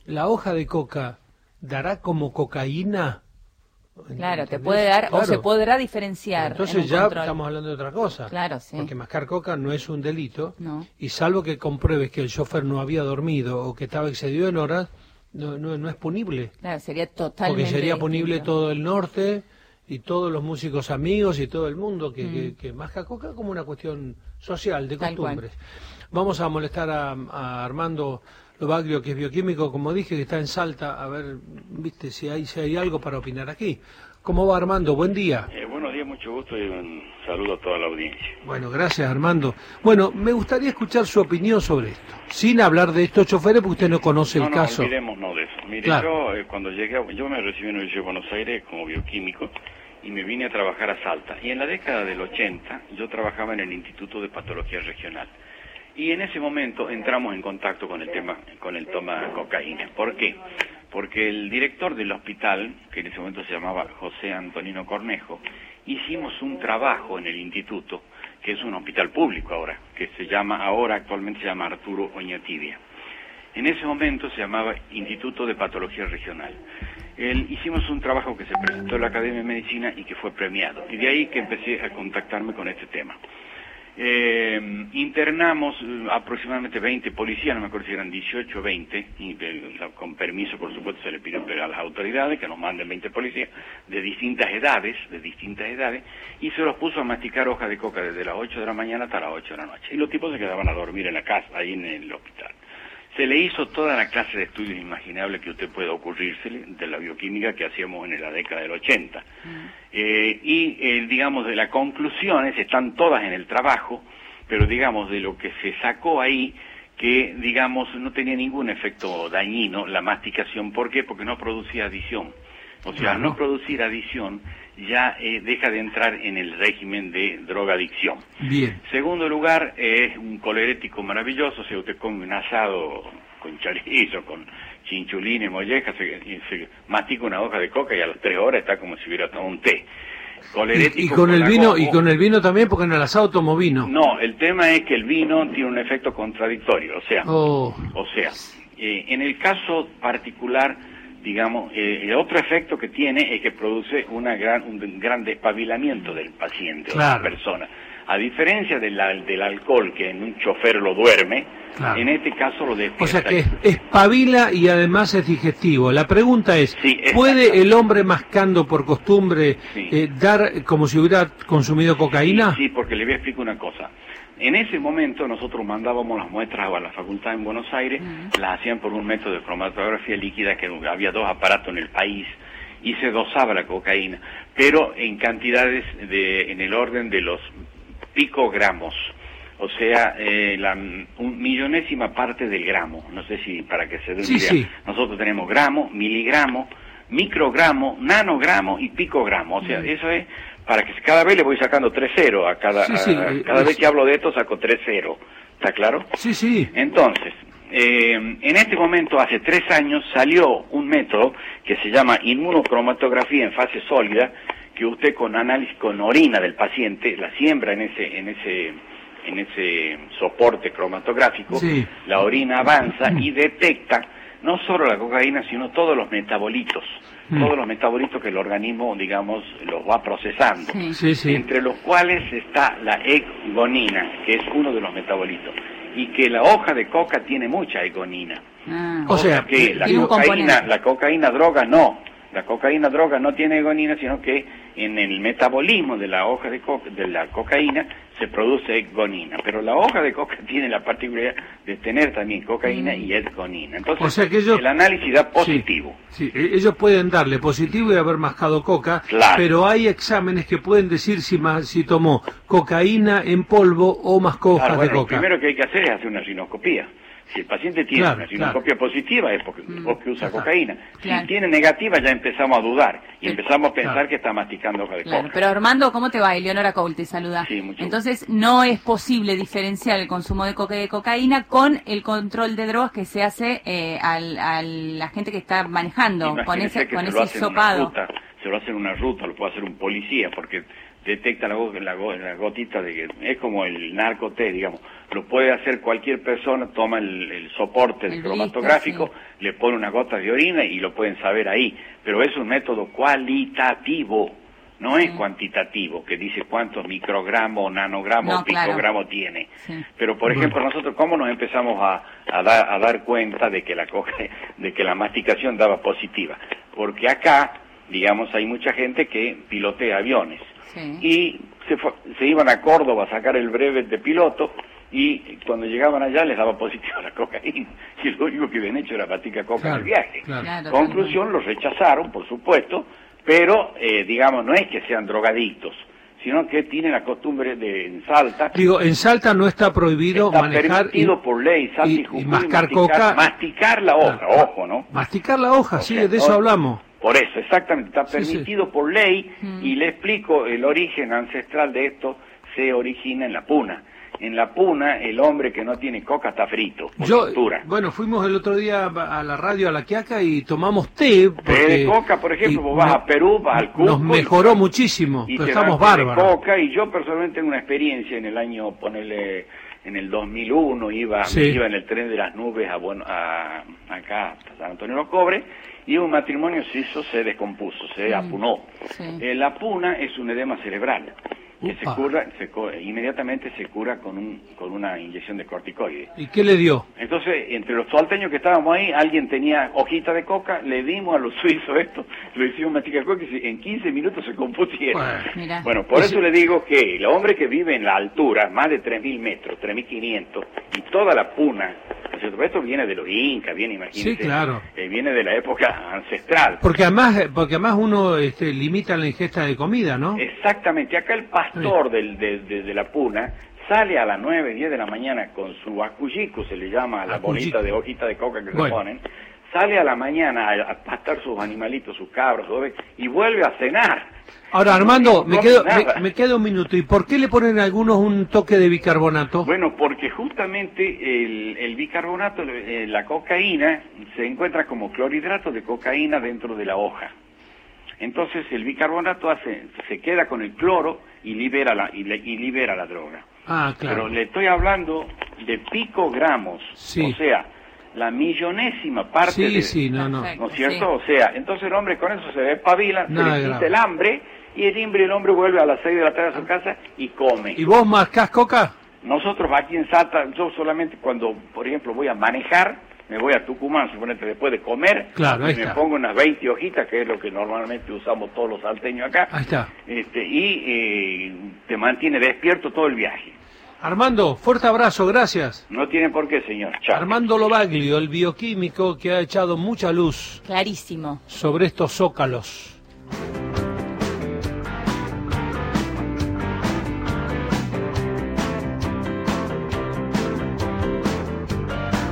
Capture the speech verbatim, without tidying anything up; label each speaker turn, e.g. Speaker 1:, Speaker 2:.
Speaker 1: ¿la hoja de coca dará como cocaína?
Speaker 2: Claro,
Speaker 1: ¿Entendés?
Speaker 2: te puede dar,
Speaker 1: Claro.
Speaker 2: o se podrá diferenciar.
Speaker 1: Entonces
Speaker 2: en un
Speaker 1: ya
Speaker 2: control.
Speaker 1: estamos hablando de otra cosa.
Speaker 2: Claro, sí.
Speaker 1: Porque mascar coca no es un delito.
Speaker 2: No.
Speaker 1: Y salvo que compruebes que el chofer no había dormido o que estaba excedido en horas, no, no, no es punible.
Speaker 2: Claro, sería totalmente
Speaker 1: Porque sería punible
Speaker 2: distinto.
Speaker 1: todo el norte y todos los músicos amigos y todo el mundo que,
Speaker 2: Mm.
Speaker 1: que, que masca coca como una cuestión social, de
Speaker 2: Tal
Speaker 1: costumbres. Vamos a molestar a, a Armando Lobaglio, que es bioquímico, como dije, que está en Salta, a ver, viste, si hay, si hay algo para opinar aquí. ¿Cómo va, Armando? Buen día.
Speaker 3: Eh, buenos días, mucho gusto y un saludo a toda la audiencia.
Speaker 1: Bueno, gracias, Armando. Bueno, me gustaría escuchar su opinión sobre esto, sin hablar de estos choferes, porque usted no conoce
Speaker 3: no,
Speaker 1: el
Speaker 3: no,
Speaker 1: caso.
Speaker 3: No, olvidémonos de eso. Mire,
Speaker 1: Claro.
Speaker 3: yo eh, cuando llegué, a- yo me recibí en la Universidad de Buenos Aires como bioquímico y me vine a trabajar a Salta. Y en la década del ochenta yo trabajaba en el Instituto de Patología Regional. Y en ese momento entramos en contacto con el tema, con el toma de cocaína. ¿Por qué? Porque el director del hospital, que en ese momento se llamaba José Antonino Cornejo, hicimos un trabajo en el instituto, que es un hospital público ahora, que se llama, ahora actualmente se llama Arturo Oñatibia. En ese momento se llamaba Instituto de Patología Regional. El, hicimos un trabajo que se presentó en la Academia de Medicina y que fue premiado. Y de ahí que empecé a contactarme con este tema. Eh, internamos eh, aproximadamente veinte policías, no me acuerdo si eran dieciocho o veinte, y de, la, con permiso por supuesto se le pidió a las autoridades que nos manden veinte policías de distintas edades, de distintas edades, y se los puso a masticar hoja de coca desde las ocho de la mañana hasta las ocho de la noche. Y los tipos se quedaban a dormir en la casa, ahí en el hospital. Se le hizo toda la clase de estudios imaginables que usted pueda ocurrírsele de la bioquímica que hacíamos en la década del ochenta. Mm. Eh, y, eh, digamos, de las conclusiones están todas en el trabajo, pero, digamos, de lo que se sacó ahí, que, digamos, no tenía ningún efecto dañino la masticación. ¿Por qué? Porque no producía adición. O sea, al no producir adición, ya eh, deja de entrar en el régimen de drogadicción.
Speaker 1: Bien.
Speaker 3: Segundo lugar, es eh, un colerético maravilloso. Si usted come un asado con chorizo, con chinchulines, mollejas, se, se mastica una hoja de coca y a las tres horas está como si hubiera tomado un té.
Speaker 1: Y, y con el vino, y con el vino también, porque en el asado tomo vino.
Speaker 3: No, el tema es que el vino tiene un efecto contradictorio. O sea,
Speaker 1: oh.
Speaker 3: o sea, eh, en el caso particular, digamos, eh, el otro efecto que tiene es que produce una gran, un gran despabilamiento del paciente,
Speaker 1: claro.
Speaker 3: o de la persona. A diferencia del, del alcohol, que en un chofer lo duerme, claro. en este caso lo despierta.
Speaker 1: O sea que espabila y además es digestivo. La pregunta es,
Speaker 3: sí,
Speaker 1: ¿puede el hombre mascando por costumbre sí. eh, dar como si hubiera consumido cocaína?
Speaker 3: Sí, sí, porque le voy a explicar una cosa. En ese momento nosotros mandábamos las muestras a la facultad en Buenos Aires, uh-huh. las hacían por un método de cromatografía líquida, que había dos aparatos en el país, y se dosaba la cocaína, pero en cantidades de, en el orden de los picogramos, o sea, eh, la un millonésima parte del gramo, no sé si para que se dé una
Speaker 1: sí,
Speaker 3: idea.
Speaker 1: Sí.
Speaker 3: Nosotros tenemos gramo, miligramo, microgramo, nanogramo y picogramo, o sea, uh-huh. eso es para que cada vez le voy sacando tres ceros a cada,
Speaker 1: sí, sí,
Speaker 3: a, cada
Speaker 1: es...
Speaker 3: vez que hablo de esto saco tres ceros, ¿está claro?
Speaker 1: Sí, sí.
Speaker 3: Entonces, eh, en este momento, hace tres años, salió un método que se llama inmunocromatografía en fase sólida, que usted con análisis, con orina del paciente, la siembra en ese, en ese, en ese soporte cromatográfico,
Speaker 1: sí.
Speaker 3: la orina avanza y detecta no solo la cocaína, sino todos los metabolitos, mm. todos los metabolitos que el organismo, digamos, los va procesando,
Speaker 1: sí. Sí, sí.
Speaker 3: entre los cuales está la egonina, que es uno de los metabolitos, y que la hoja de coca tiene mucha egonina.
Speaker 1: Ah. O sea,
Speaker 3: que la cocaína, la cocaína droga no, la cocaína droga no tiene egonina, sino que en el metabolismo de la hoja de coca, de la cocaína se produce egonina, pero la hoja de coca tiene la particularidad de tener también cocaína mm. y egonina. Entonces,
Speaker 1: o sea que ellos,
Speaker 3: el análisis da positivo.
Speaker 1: Sí, sí, ellos pueden darle positivo y haber mascado coca,
Speaker 3: claro.
Speaker 1: pero hay exámenes que pueden decir si, más, si tomó cocaína en polvo o mascó hojas
Speaker 3: claro, bueno,
Speaker 1: de coca.
Speaker 3: Lo primero que hay que hacer es hacer una rinoscopía. Si el paciente tiene
Speaker 1: claro,
Speaker 3: una rinoscopia
Speaker 1: claro.
Speaker 3: positiva es porque, mm. porque usa
Speaker 1: claro.
Speaker 3: cocaína.
Speaker 2: Claro.
Speaker 3: Si tiene negativa ya empezamos a dudar y
Speaker 2: sí.
Speaker 3: empezamos a pensar
Speaker 1: claro.
Speaker 3: que está masticando hoja de
Speaker 2: claro.
Speaker 3: coca.
Speaker 2: Pero Armando, ¿cómo te va? Eleonora Coul te saluda.
Speaker 3: Sí, mucho
Speaker 2: Entonces, no es posible diferenciar el consumo de coca y de cocaína con el control de drogas que se hace eh, al, a la gente que está manejando, con ese, con ese hisopado.
Speaker 3: Se lo hace en una ruta, lo puede hacer un policía, porque detecta la, la, la gotita de que es como el narcoté, digamos, lo puede hacer cualquier persona, toma el, el soporte el cromatográfico, blister, sí. le pone unas gotas de orina y lo pueden saber ahí, pero es un método cualitativo, no sí. es cuantitativo, que dice cuántos microgramos, nanogramos, no, picogramos claro. tiene. Sí. Pero, por ejemplo, nosotros, ¿cómo nos empezamos a, a, dar, a dar cuenta de que la coca, de que la masticación daba positiva? Porque acá, digamos, hay mucha gente que pilotea aviones. Sí. Y se, fue, se iban a Córdoba a sacar el brevet de piloto, y cuando llegaban allá les daba positivo la cocaína, y lo único que habían hecho era masticar coca claro, en el viaje. Claro. Conclusión, los rechazaron, por supuesto, pero, eh, digamos, no es que sean drogadictos, sino que tienen la costumbre de, en Salta...
Speaker 1: Digo, en Salta no está prohibido
Speaker 3: está
Speaker 1: manejar...
Speaker 3: Está permitido y, por ley, Salta y, y, Jujuy,
Speaker 1: y mascar
Speaker 3: masticar,
Speaker 1: coca...
Speaker 3: Masticar la hoja, ah, ojo, ¿no?
Speaker 1: Masticar la hoja, o sí, sea, de eso no, hablamos.
Speaker 3: Por eso, exactamente, está permitido sí, sí. por ley, mm. y le explico, el origen ancestral de esto se origina en la puna. En la puna, el hombre que no tiene coca está frito, por
Speaker 1: Yo,
Speaker 3: cintura.
Speaker 1: Bueno, fuimos el otro día a la radio, a La Quiaca, y tomamos té. Porque,
Speaker 3: té de coca, por ejemplo, vos vas no, a Perú, vas al Cusco.
Speaker 1: Nos mejoró y, muchísimo, y pero estamos bárbaros.
Speaker 3: De coca, y yo personalmente tengo una experiencia en el año, ponele, en el dos mil uno, iba, sí. iba en el tren de las nubes a, bueno, a acá, a San Antonio de los Cobres, y un matrimonio se hizo, se descompuso, se sí. apunó. Sí. Eh, la puna es un edema cerebral. Que se cura, se, inmediatamente se cura con un con una inyección de corticoides.
Speaker 1: ¿Y qué le dio?
Speaker 3: Entonces, entre los salteños que estábamos ahí, alguien tenía hojita de coca, le dimos a los suizos esto, lo hicimos masticar coca y en quince minutos se compusieron. Bueno, bueno por eso le digo que el hombre que vive en la altura, más de tres mil metros, tres mil quinientos, y toda la puna, esto viene de los incas, viene, imagínense,
Speaker 1: sí, claro.
Speaker 3: eh, viene de la época ancestral.
Speaker 1: Porque además, porque además uno este, limita la ingesta de comida, ¿no?
Speaker 3: Exactamente, acá el pastor sí. del, de, de, de la puna sale a las nueve, diez de la mañana con su acuyico, se le llama a la bolita de hojita de coca que bueno. se ponen, sale a la mañana a, a pastar sus animalitos, sus cabros, sus ovejas, y vuelve a cenar.
Speaker 1: Ahora, Armando, no, no me, quedo, me, me queda un minuto. ¿Y por qué le ponen a algunos un toque de bicarbonato?
Speaker 3: Bueno, porque justamente el, el bicarbonato, eh, la cocaína, se encuentra como clorhidrato de cocaína dentro de la hoja. Entonces el bicarbonato hace, se queda con el cloro y libera la, y, le, y libera la droga.
Speaker 1: Ah, claro.
Speaker 3: Pero le estoy hablando de picogramos,
Speaker 1: sí.
Speaker 3: o sea, la millonésima parte
Speaker 1: sí,
Speaker 3: de...
Speaker 1: Sí, no, no.
Speaker 3: ¿No es cierto? Sí. O sea, entonces el hombre con eso se despabila,
Speaker 1: Nada
Speaker 3: se le quita el hambre, y el hambre el hombre vuelve a las seis de la tarde a su casa y come.
Speaker 1: ¿Y vos mascás coca?
Speaker 3: Nosotros aquí en Salta, yo solamente cuando, por ejemplo, voy a manejar, me voy a Tucumán, suponete, después de comer,
Speaker 1: claro, ahí
Speaker 3: y me
Speaker 1: está.
Speaker 3: pongo unas veinte hojitas, que es lo que normalmente usamos todos los salteños acá,
Speaker 1: ahí está.
Speaker 3: Este, y eh, te mantiene despierto todo el viaje.
Speaker 1: Armando, fuerte abrazo, gracias.
Speaker 3: No tiene por qué, señor. Chao.
Speaker 1: Armando Lobaglio, el bioquímico que ha echado mucha luz.
Speaker 2: Clarísimo.
Speaker 1: Sobre estos zócalos.